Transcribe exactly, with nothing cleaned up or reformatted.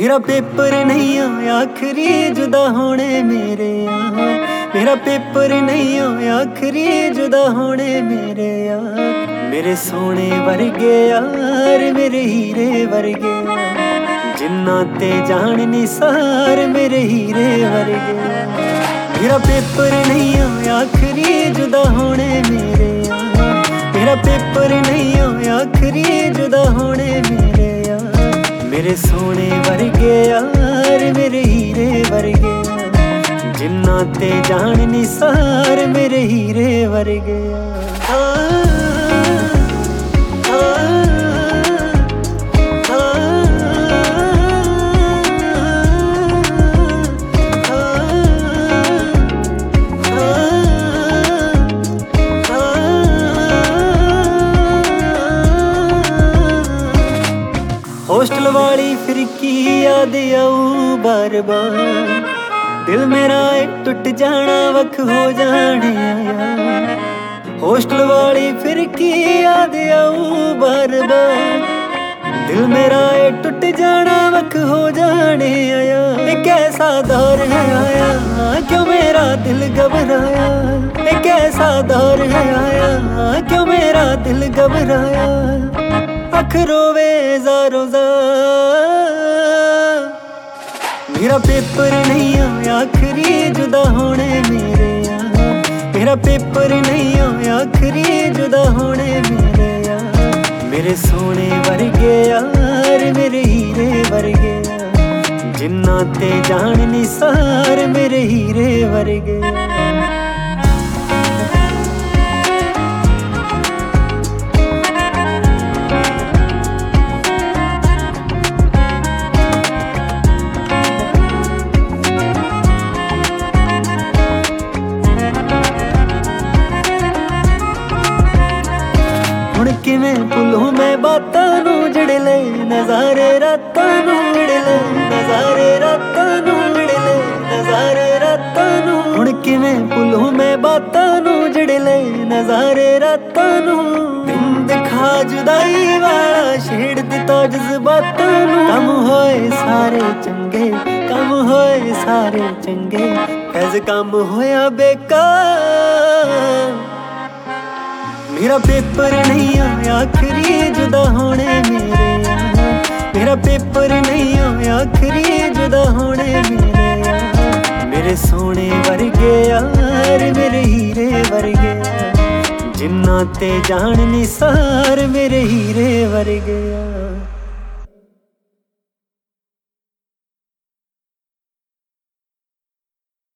मेरा पेपर नहीं हो आखिरी जुदा होने मेरे यार, मेरा पेपर नहीं हो आखिरी जुदा होने मेरे यार। मेरे सोने वर्गे यार, मेरे हीरे वर्गे जिन्ना ते जान निसार, मेरे हीरे वर्गे। मेरा पेपर नहीं हो आखिरी जुदा होने मेरे यार, मेरा पेपर नहीं हो आखिरी जुदा होने मेरे यार। मेरे सोने वर्गे यार, मेरे हीरे वर्गे जिन्ना ते जान निसार, मेरे हीरे वर्गे। हॉस्टल वाली फिरकी याद आऊ बार बार, दिल मेरा टुट जाना वख हो जाने आया। हॉस्टल वाली फिरकी याद आऊ बार बार, दिल मेरा टुट जाना वख हो जाने आया। एक ऐसा दौर है आया, क्यों मेरा दिल घबराया। एक ऐसा दौर है आया, क्यों मेरा दिल घबराया। अख रोवे ज़ारो ज़ार, मेरा पेपर नहीं हो आखिरी जुदा होने मेरे यार, मेरा पेपर नहीं हो आखिरी जुदा होने मेरे यार। मेरे सोने वर्गे यार, मेरे हीरे वर्गे जिन्ना ते जान निसार, मेरे हीरे वर्गे। किवें भुलूं मैं बातां नूं जिहड़े ले नज़ारे रातां नूं, जिहड़े ले नज़ारे रातां नूं, जिहड़े ले नज़ारे रातां नूं। हुण किवें भुलूं मैं बातां नूं जिहड़े ले नज़ारे रातां नूं। दिन दिखा जुदाई वाला छेड़ दिता जज़बातां नूं। कम होए सारे चंगे, कम होए सारे चंगे, फैज़ कम होया बेकार। मेरा पेपर नहीं हो आखिरी जुदा होने मेरे यार, मेरा पेपर नहीं हो आखिरी जुदा होने मेरे यार। मेरे सोने वर्गे यार, मेरे हीरे वर्गे जिन्ना ते जान निसार, मेरे हीरे वर्गे यार।